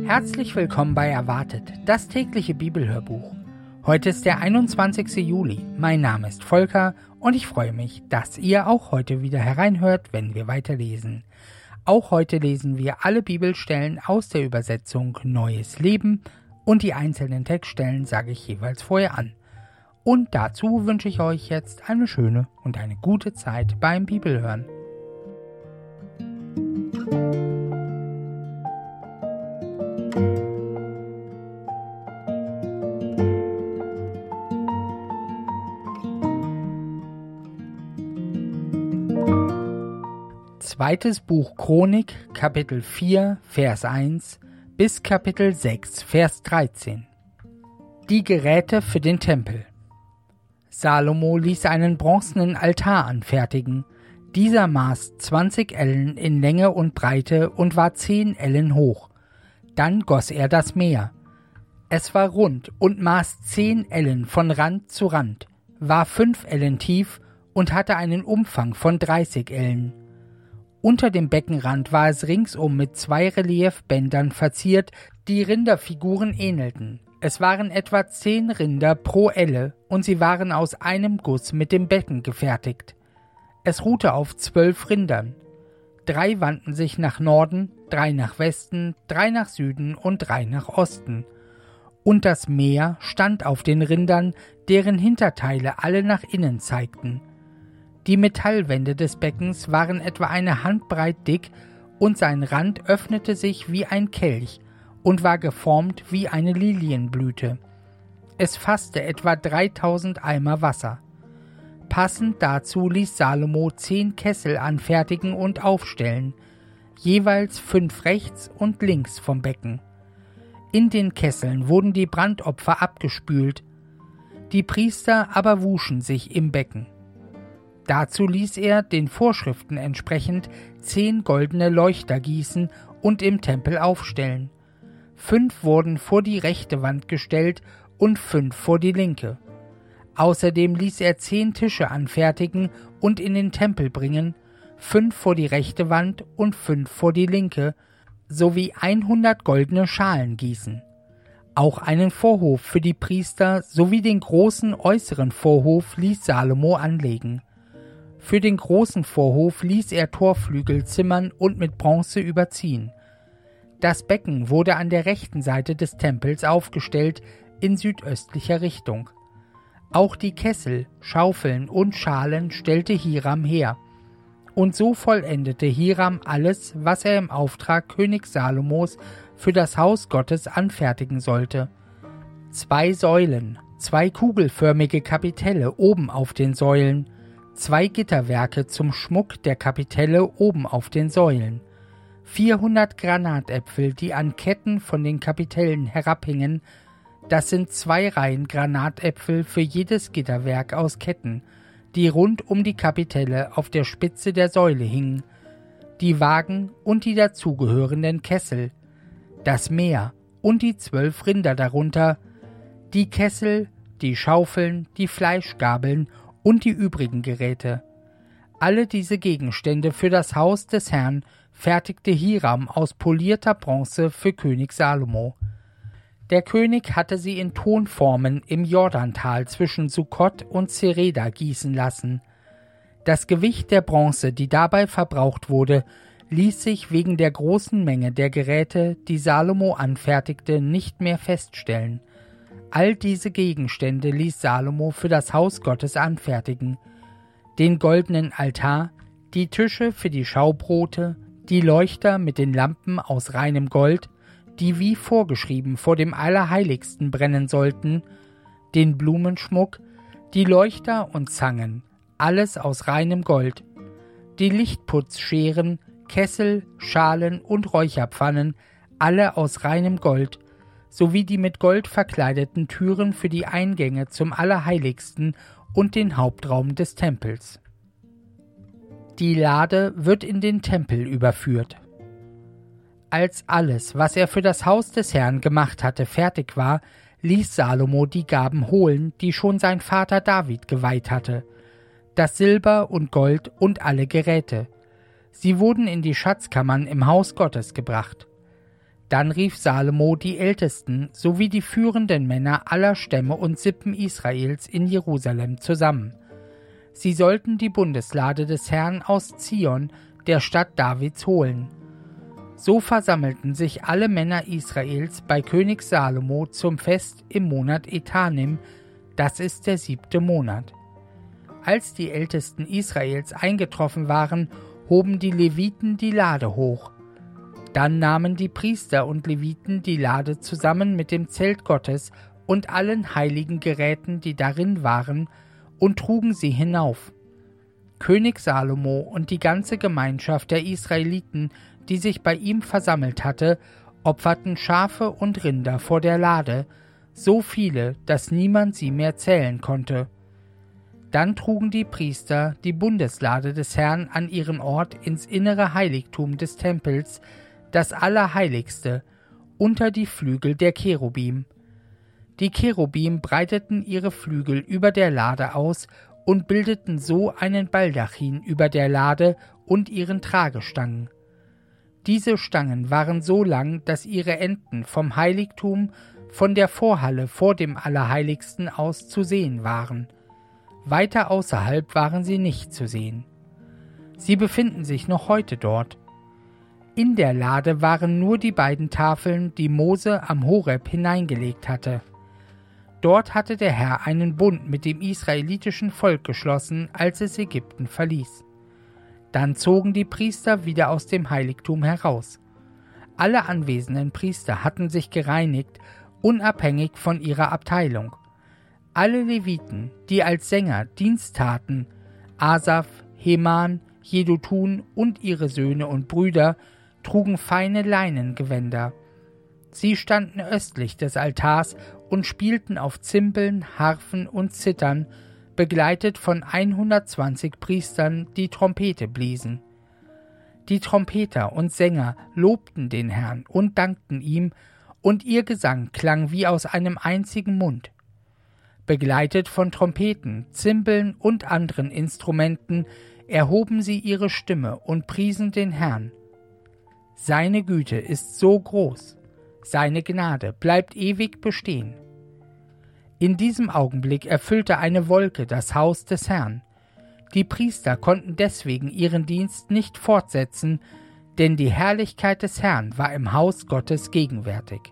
Herzlich willkommen bei Erwartet, das tägliche Bibelhörbuch. Heute ist der 21. Juli. Mein Name ist Volker und ich freue mich, dass ihr auch heute wieder hereinhört, wenn wir weiterlesen. Auch heute lesen wir alle Bibelstellen aus der Übersetzung Neues Leben und die einzelnen Textstellen sage ich jeweils vorher an. Und dazu wünsche ich euch jetzt eine schöne und eine gute Zeit beim Bibelhören. Zweites Buch Chronik, Kapitel 4, Vers 1 bis Kapitel 6, Vers 13. Die Geräte für den Tempel. Salomo ließ einen bronzenen Altar anfertigen. Dieser maß 20 Ellen in Länge und Breite und war 10 Ellen hoch. Dann goss er das Meer. Es war rund und maß 10 Ellen von Rand zu Rand, war 5 Ellen tief und hatte einen Umfang von 30 Ellen. Unter dem Beckenrand war es ringsum mit 2 Reliefbändern verziert, die Rinderfiguren ähnelten. Es waren etwa 10 Rinder pro Elle und sie waren aus einem Guss mit dem Becken gefertigt. Es ruhte auf 12 Rindern. 3 wandten sich nach Norden, 3 nach Westen, 3 nach Süden und 3 nach Osten. Und das Meer stand auf den Rindern, deren Hinterteile alle nach innen zeigten. Die Metallwände des Beckens waren etwa eine Handbreit dick und sein Rand öffnete sich wie ein Kelch und war geformt wie eine Lilienblüte. Es fasste etwa 3000 Eimer Wasser. Passend dazu ließ Salomo 10 Kessel anfertigen und aufstellen, jeweils 5 rechts und links vom Becken. In den Kesseln wurden die Brandopfer abgespült, die Priester aber wuschen sich im Becken. Dazu ließ er, den Vorschriften entsprechend, 10 goldene Leuchter gießen und im Tempel aufstellen. 5 wurden vor die rechte Wand gestellt und 5 vor die linke. Außerdem ließ er 10 Tische anfertigen und in den Tempel bringen, 5 vor die rechte Wand und 5 vor die linke, sowie 100 goldene Schalen gießen. Auch einen Vorhof für die Priester sowie den großen äußeren Vorhof ließ Salomo anlegen. Für den großen Vorhof ließ er Torflügel zimmern und mit Bronze überziehen. Das Becken wurde an der rechten Seite des Tempels aufgestellt, in südöstlicher Richtung. Auch die Kessel, Schaufeln und Schalen stellte Hiram her. Und so vollendete Hiram alles, was er im Auftrag König Salomos für das Haus Gottes anfertigen sollte. 2 Säulen, 2 kugelförmige Kapitelle oben auf den Säulen, 2 Gitterwerke zum Schmuck der Kapitelle oben auf den Säulen, 400 Granatäpfel, die an Ketten von den Kapitellen herabhingen, das sind 2 Reihen Granatäpfel für jedes Gitterwerk aus Ketten, die rund um die Kapitelle auf der Spitze der Säule hingen, die Wagen und die dazugehörenden Kessel, das Meer und die 12 Rinder darunter, die Kessel, die Schaufeln, die Fleischgabeln und die übrigen Geräte. Alle diese Gegenstände für das Haus des Herrn fertigte Hiram aus polierter Bronze für König Salomo. Der König hatte sie in Tonformen im Jordantal zwischen Sukkot und Zereda gießen lassen. Das Gewicht der Bronze, die dabei verbraucht wurde, ließ sich wegen der großen Menge der Geräte, die Salomo anfertigte, nicht mehr feststellen. All diese Gegenstände ließ Salomo für das Haus Gottes anfertigen. Den goldenen Altar, die Tische für die Schaubrote, die Leuchter mit den Lampen aus reinem Gold, die wie vorgeschrieben vor dem Allerheiligsten brennen sollten, den Blumenschmuck, die Leuchter und Zangen, alles aus reinem Gold, die Lichtputzscheren, Kessel, Schalen und Räucherpfannen, alle aus reinem Gold, sowie die mit Gold verkleideten Türen für die Eingänge zum Allerheiligsten und den Hauptraum des Tempels. Die Lade wird in den Tempel überführt. Als alles, was er für das Haus des Herrn gemacht hatte, fertig war, ließ Salomo die Gaben holen, die schon sein Vater David geweiht hatte, das Silber und Gold und alle Geräte. Sie wurden in die Schatzkammern im Haus Gottes gebracht. Dann rief Salomo die Ältesten sowie die führenden Männer aller Stämme und Sippen Israels in Jerusalem zusammen. Sie sollten die Bundeslade des Herrn aus Zion, der Stadt Davids, holen. So versammelten sich alle Männer Israels bei König Salomo zum Fest im Monat Etanim, das ist der 7. Monat. Als die Ältesten Israels eingetroffen waren, hoben die Leviten die Lade hoch. Dann nahmen die Priester und Leviten die Lade zusammen mit dem Zelt Gottes und allen heiligen Geräten, die darin waren, und trugen sie hinauf. König Salomo und die ganze Gemeinschaft der Israeliten, die sich bei ihm versammelt hatte, opferten Schafe und Rinder vor der Lade, so viele, dass niemand sie mehr zählen konnte. Dann trugen die Priester die Bundeslade des Herrn an ihren Ort ins innere Heiligtum des Tempels, das Allerheiligste, unter die Flügel der Cherubim. Die Cherubim breiteten ihre Flügel über der Lade aus und bildeten so einen Baldachin über der Lade und ihren Tragestangen. Diese Stangen waren so lang, dass ihre Enden vom Heiligtum von der Vorhalle vor dem Allerheiligsten aus zu sehen waren. Weiter außerhalb waren sie nicht zu sehen. Sie befinden sich noch heute dort. In der Lade waren nur die beiden Tafeln, die Mose am Horeb hineingelegt hatte. Dort hatte der Herr einen Bund mit dem israelitischen Volk geschlossen, als es Ägypten verließ. Dann zogen die Priester wieder aus dem Heiligtum heraus. Alle anwesenden Priester hatten sich gereinigt, unabhängig von ihrer Abteilung. Alle Leviten, die als Sänger Dienst taten, Asaf, Heman, Jedutun und ihre Söhne und Brüder, trugen feine Leinengewänder. Sie standen östlich des Altars und spielten auf Zimbeln, Harfen und Zithern, begleitet von 120 Priestern, die Trompete bliesen. Die Trompeter und Sänger lobten den Herrn und dankten ihm, und ihr Gesang klang wie aus einem einzigen Mund. Begleitet von Trompeten, Zimbeln und anderen Instrumenten erhoben sie ihre Stimme und priesen den Herrn. Seine Güte ist so groß, seine Gnade bleibt ewig bestehen. In diesem Augenblick erfüllte eine Wolke das Haus des Herrn. Die Priester konnten deswegen ihren Dienst nicht fortsetzen, denn die Herrlichkeit des Herrn war im Haus Gottes gegenwärtig.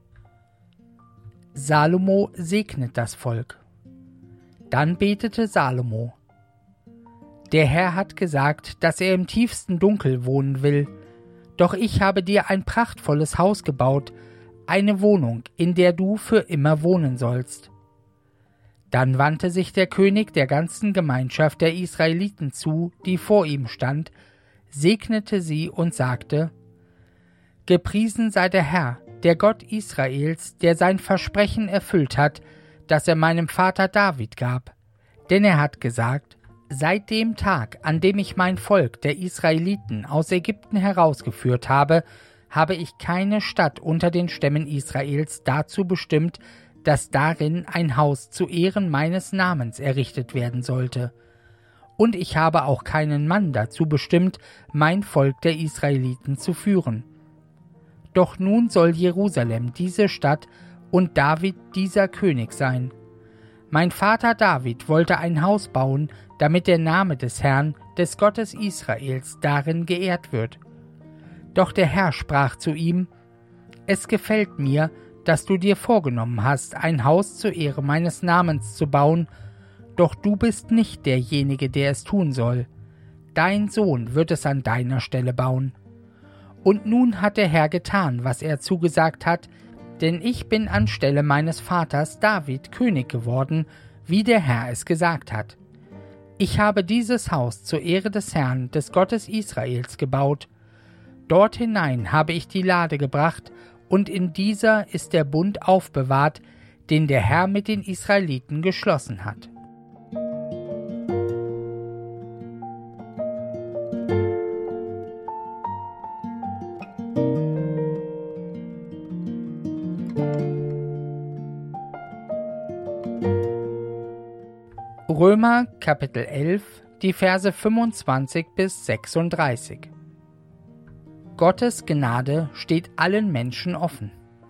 Salomo segnet das Volk. Dann betete Salomo: Der Herr hat gesagt, dass er im tiefsten Dunkel wohnen will. Doch ich habe dir ein prachtvolles Haus gebaut, eine Wohnung, in der du für immer wohnen sollst. Dann wandte sich der König der ganzen Gemeinschaft der Israeliten zu, die vor ihm stand, segnete sie und sagte: Gepriesen sei der Herr, der Gott Israels, der sein Versprechen erfüllt hat, das er meinem Vater David gab. Denn er hat gesagt: Seit dem Tag, an dem ich mein Volk der Israeliten aus Ägypten herausgeführt habe, habe ich keine Stadt unter den Stämmen Israels dazu bestimmt, dass darin ein Haus zu Ehren meines Namens errichtet werden sollte. Und ich habe auch keinen Mann dazu bestimmt, mein Volk der Israeliten zu führen. Doch nun soll Jerusalem diese Stadt und David dieser König sein. Mein Vater David wollte ein Haus bauen, damit der Name des Herrn, des Gottes Israels, darin geehrt wird. Doch der Herr sprach zu ihm: Es gefällt mir, dass du dir vorgenommen hast, ein Haus zur Ehre meines Namens zu bauen, doch du bist nicht derjenige, der es tun soll. Dein Sohn wird es an deiner Stelle bauen. Und nun hat der Herr getan, was er zugesagt hat, denn ich bin anstelle meines Vaters David König geworden, wie der Herr es gesagt hat. Ich habe dieses Haus zur Ehre des Herrn, des Gottes Israels, gebaut. Dort hinein habe ich die Lade gebracht, und in dieser ist der Bund aufbewahrt, den der Herr mit den Israeliten geschlossen hat. Römer Kapitel 11, die Verse 25 bis 36. Gottes Gnade steht allen Menschen offen.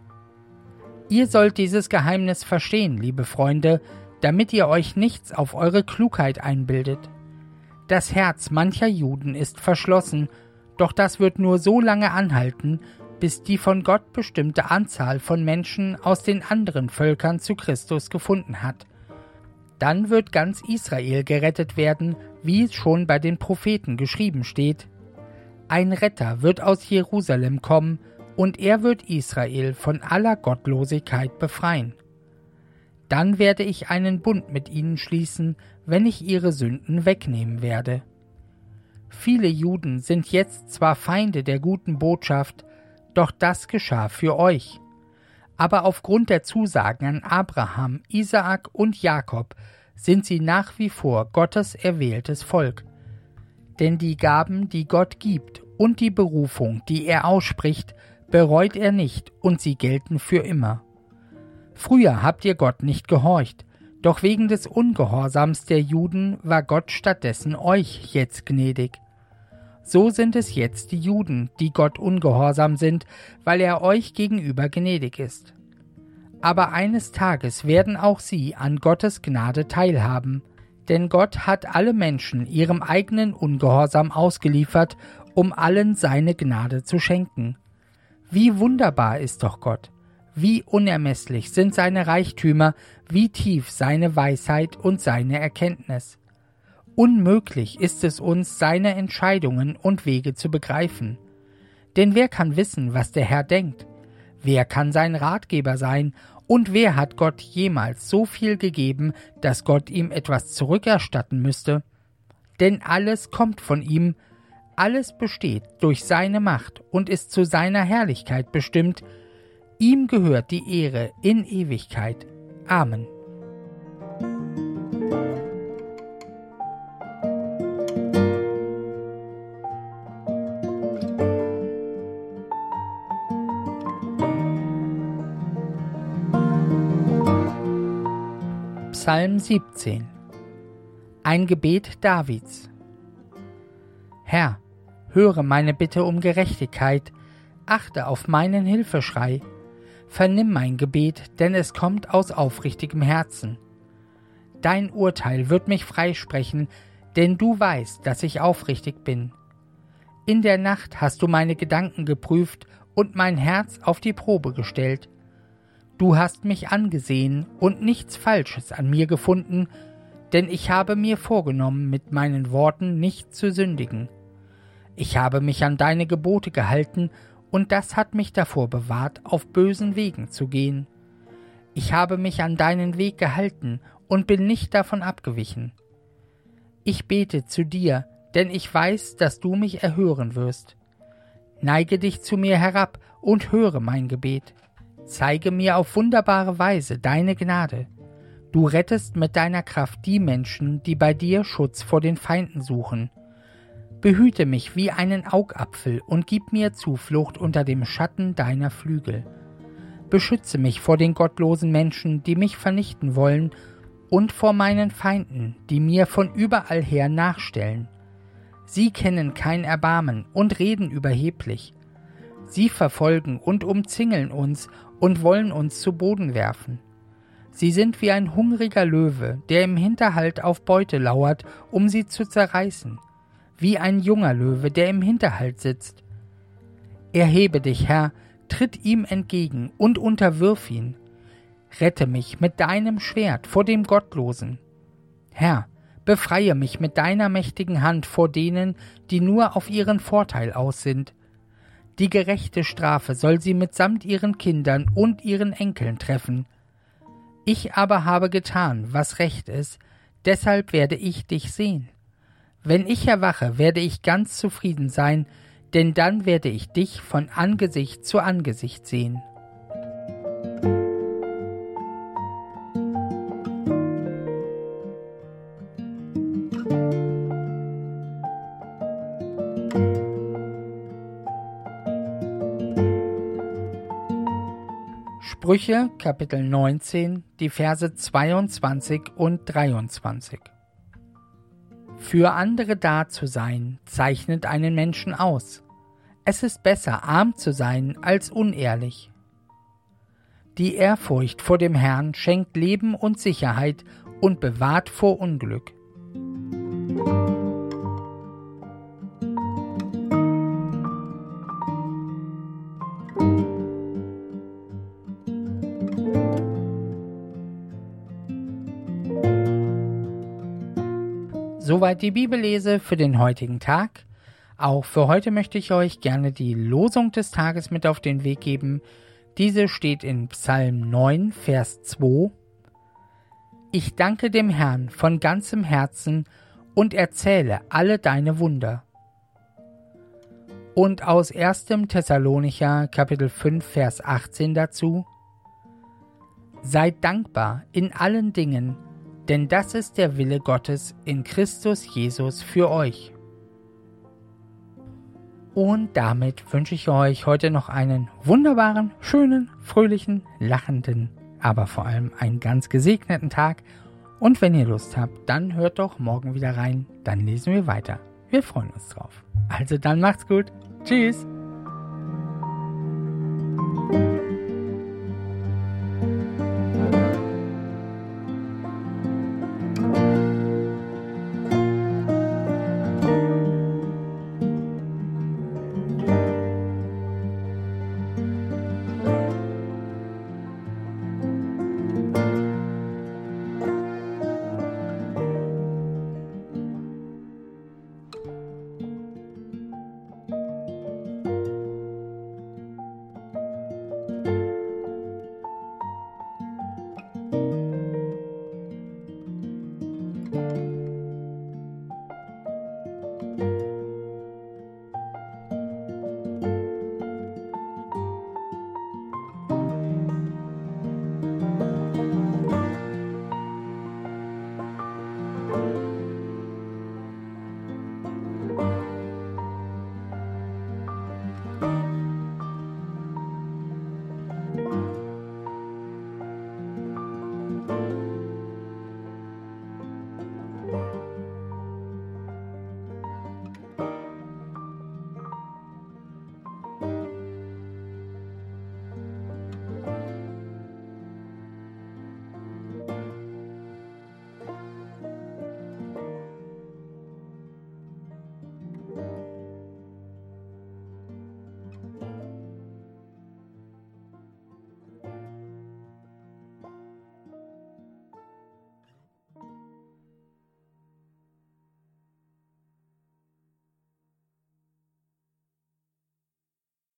Ihr sollt dieses Geheimnis verstehen, liebe Freunde, damit ihr euch nichts auf eure Klugheit einbildet. Das Herz mancher Juden ist verschlossen, doch das wird nur so lange anhalten, bis die von Gott bestimmte Anzahl von Menschen aus den anderen Völkern zu Christus gefunden hat. Dann wird ganz Israel gerettet werden, wie es schon bei den Propheten geschrieben steht. Ein Retter wird aus Jerusalem kommen, und er wird Israel von aller Gottlosigkeit befreien. Dann werde ich einen Bund mit ihnen schließen, wenn ich ihre Sünden wegnehmen werde. Viele Juden sind jetzt zwar Feinde der guten Botschaft, doch das geschah für euch. Aber aufgrund der Zusagen an Abraham, Isaak und Jakob sind sie nach wie vor Gottes erwähltes Volk. Denn die Gaben, die Gott gibt, und die Berufung, die er ausspricht, bereut er nicht, und sie gelten für immer. Früher habt ihr Gott nicht gehorcht, doch wegen des Ungehorsams der Juden war Gott stattdessen euch jetzt gnädig. So sind es jetzt die Juden, die Gott ungehorsam sind, weil er euch gegenüber gnädig ist. Aber eines Tages werden auch sie an Gottes Gnade teilhaben, denn Gott hat alle Menschen ihrem eigenen Ungehorsam ausgeliefert, um allen seine Gnade zu schenken. Wie wunderbar ist doch Gott! Wie unermesslich sind seine Reichtümer, wie tief seine Weisheit und seine Erkenntnis. Unmöglich ist es uns, seine Entscheidungen und Wege zu begreifen. Denn wer kann wissen, was der Herr denkt? Wer kann sein Ratgeber sein? Und wer hat Gott jemals so viel gegeben, dass Gott ihm etwas zurückerstatten müsste? Denn alles kommt von ihm, alles besteht durch seine Macht und ist zu seiner Herrlichkeit bestimmt. Ihm gehört die Ehre in Ewigkeit. Amen. Psalm 17. Ein Gebet Davids. Herr, höre meine Bitte um Gerechtigkeit, achte auf meinen Hilfeschrei. Vernimm mein Gebet, denn es kommt aus aufrichtigem Herzen. Dein Urteil wird mich freisprechen, denn du weißt, dass ich aufrichtig bin. In der Nacht hast du meine Gedanken geprüft und mein Herz auf die Probe gestellt. Du hast mich angesehen und nichts Falsches an mir gefunden, denn ich habe mir vorgenommen, mit meinen Worten nicht zu sündigen. Ich habe mich an deine Gebote gehalten, und das hat mich davor bewahrt, auf bösen Wegen zu gehen. Ich habe mich an deinen Weg gehalten und bin nicht davon abgewichen. Ich bete zu dir, denn ich weiß, dass du mich erhören wirst. Neige dich zu mir herab und höre mein Gebet. Zeige mir auf wunderbare Weise deine Gnade. Du rettest mit deiner Kraft die Menschen, die bei dir Schutz vor den Feinden suchen. Behüte mich wie einen Augapfel und gib mir Zuflucht unter dem Schatten deiner Flügel. Beschütze mich vor den gottlosen Menschen, die mich vernichten wollen, und vor meinen Feinden, die mir von überall her nachstellen. Sie kennen kein Erbarmen und reden überheblich. Sie verfolgen und umzingeln uns und wollen uns zu Boden werfen. Sie sind wie ein hungriger Löwe, der im Hinterhalt auf Beute lauert, um sie zu zerreißen. Wie ein junger Löwe, der im Hinterhalt sitzt. Erhebe dich, Herr, tritt ihm entgegen und unterwirf ihn. Rette mich mit deinem Schwert vor dem Gottlosen. Herr, befreie mich mit deiner mächtigen Hand vor denen, die nur auf ihren Vorteil aus sind. Die gerechte Strafe soll sie mitsamt ihren Kindern und ihren Enkeln treffen. Ich aber habe getan, was recht ist, deshalb werde ich dich sehen. Wenn ich erwache, werde ich ganz zufrieden sein, denn dann werde ich dich von Angesicht zu Angesicht sehen. Sprüche, Kapitel 19, die Verse 22 und 23. Für andere da zu sein, zeichnet einen Menschen aus. Es ist besser, arm zu sein, als unehrlich. Die Ehrfurcht vor dem Herrn schenkt Leben und Sicherheit und bewahrt vor Unglück. Soweit die Bibellese für den heutigen Tag. Auch für heute möchte ich euch gerne die Losung des Tages mit auf den Weg geben. Diese steht in Psalm 9, Vers 2. Ich danke dem Herrn von ganzem Herzen und erzähle alle deine Wunder. Und aus 1. Thessalonicher Kapitel 5, Vers 18 dazu. Seid dankbar in allen Dingen, denn das ist der Wille Gottes in Christus Jesus für euch. Und damit wünsche ich euch heute noch einen wunderbaren, schönen, fröhlichen, lachenden, aber vor allem einen ganz gesegneten Tag. Und wenn ihr Lust habt, dann hört doch morgen wieder rein, dann lesen wir weiter. Wir freuen uns drauf. Also dann macht's gut. Tschüss.